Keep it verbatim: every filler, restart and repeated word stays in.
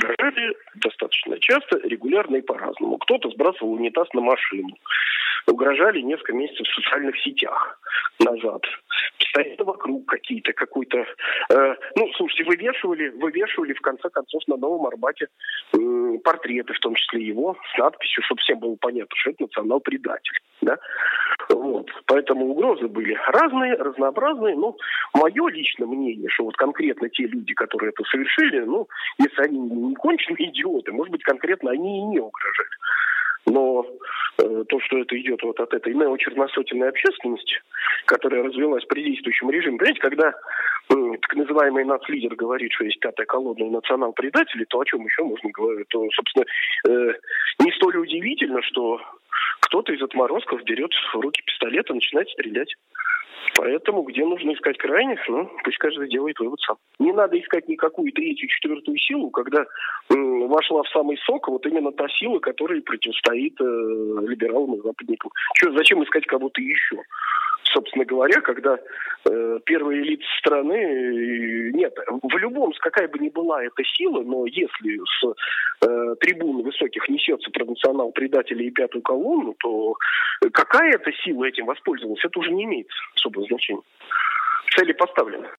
угрожали достаточно часто, регулярно и по-разному. Кто-то сбрасывал унитаз на машину. Угрожали несколько месяцев в социальных сетях назад. Стоят вокруг какие-то, какой-то... Э, ну, слушайте, вывешивали, вывешивали в конце концов на Новом Арбате э, портреты, в том числе его, с надписью, чтобы всем было понятно, что это национал-предатель. Да? Вот. Поэтому угрозы были разные, разнообразные. Ну, мое личное мнение, что вот конкретно те люди, которые это совершили, ну, если они не конченые идиоты, может быть, конкретно они и не угрожали. Но э, то, что это идет вот от этой неочерносотенной общественности, которая развилась при действующем режиме, понимаете, когда э, так называемый нацлидер говорит, что есть пятая колонна и национал-предатели, то о чем еще можно говорить? То, собственно, э, не столь удивительно, что кто-то из отморозков берет в руки пистолет и начинает стрелять. Поэтому, где нужно искать крайних, ну, пусть каждый делает вывод сам. Не надо искать никакую третью, четвертую силу, когда э, вошла в самый сок вот именно та сила, которая противостоит э, либералам и западникам. Че, зачем искать кого-то еще? Собственно говоря, когда э, первые лица страны... Э, нет, в любом, какая бы ни была эта сила, но если с э, трибун высоких несется про национал-предателей и пятую колонну, то какая эта сила этим воспользовалась, это уже не имеет особого значения. Цели поставлены.